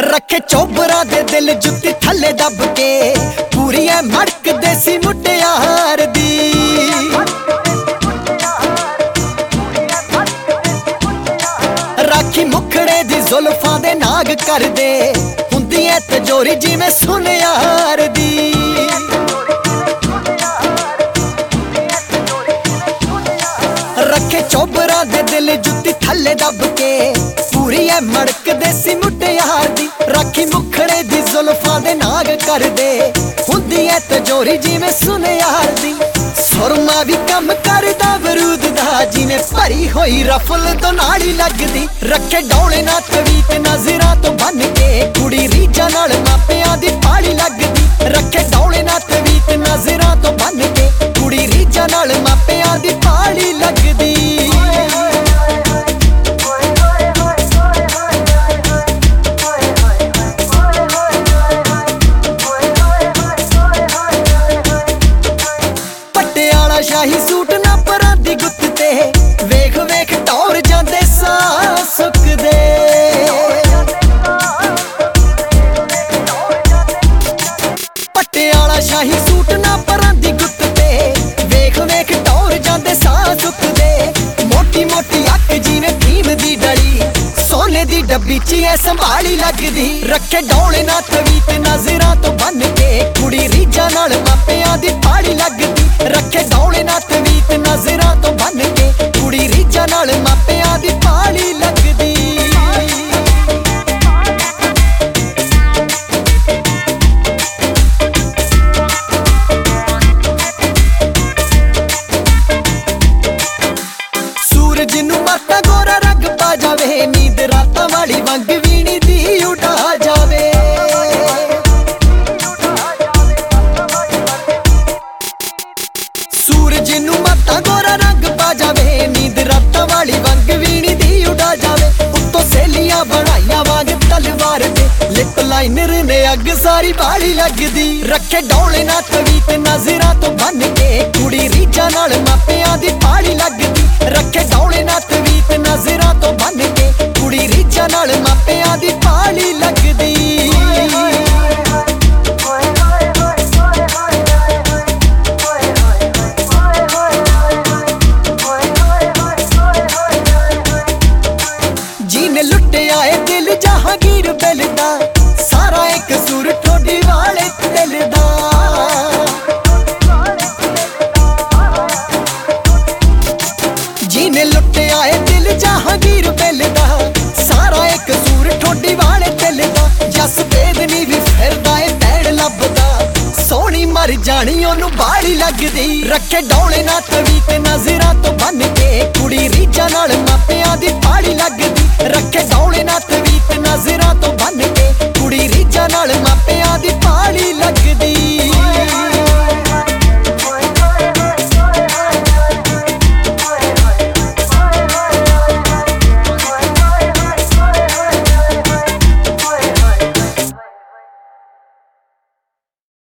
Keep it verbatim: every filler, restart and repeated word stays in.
रखे चोबरा दे दिल जुत्ती थले दब के पूरी है मड़क देसी मुटियार दी। राखी मुखड़े दी जुल्फां दे नाग कर दे हुंदी है तजोरी जिवें सुनियार दी। रखे चोबरा दे दिल जुत्ती थले दब के पूरी है मड़क देसी मुटियार दी। राखी मुखड़े दी जुल्फां दे नाग कर दे हुंदी है तजोरी जिवें सुनियार दी। सुरमा भी कम करदा बरूद दा जिवें भरी होई रफल तो नाड़ी लगदी। रखे डौले ना तवीत नजरां तो बन के कुड़ी रीझां नाल मापियां दी पाड़ी लगदी। रखे डौले ना तवीत नजरां तो बन के कुड़ी रीझां नाल मापियां दी पाड़ी लगदी। शाही सूट ना परां दी गुत्त ते वेख वेख टौर जांदे साह सुकदे। पटियाला शाही सूट ना परां दी गुत्त ते वेख वेख टौर जांदे साह सुकदे। मोटी मोटी अख जिवें भीम दी डली सोने दी डब्बी च ऐ संभाली लगदी। रखे डौले ना तवीत नजरां तो बन के कुड़ी रीझां नाल मापियां दी पाड़ी लगदी। रखे डौले ना तवीत नजरां तो बन के कुड़ी रीझां नाल मापियां दी पाड़ी लगदी। सूरज नूं माता गोरा रंग पा जावे नींद रातां वाली वंग वीणी दी उड़ा जावे। सूरज नूं माता गोरा रंग पा जावे नींद रातां वाली वंग वीणी दी उड़ा जावे। उत्तों सहेलियां बनाइयां वांग तलवार दे लिप लाइनर ने अग सारी बाली लगदी। रखे डौले ना तवीत नजरां तो बन के कुड़ी रीझां नाल मापियां दी पाड़ी लगदी। रखे डौले ना तवीत नजरां तो बन के कुड़ी रीझां नाल मापियां दी पाड़ी लगदी। जिने लुटिया है दिल जहांगीर बेलदा सारा एक कसूर ठोडी वाले दिल दा। जिने लुटिया है दिल जहांगीर बेलदा सारा एक कसूर ठोडी वाले दिल दा। जस बेदनी भी फिरदा है पैड़ लभदा सोहनी मर जानी ओनू बाड़ी लगदी। रखे डौले ना तवीत नजरां तो बन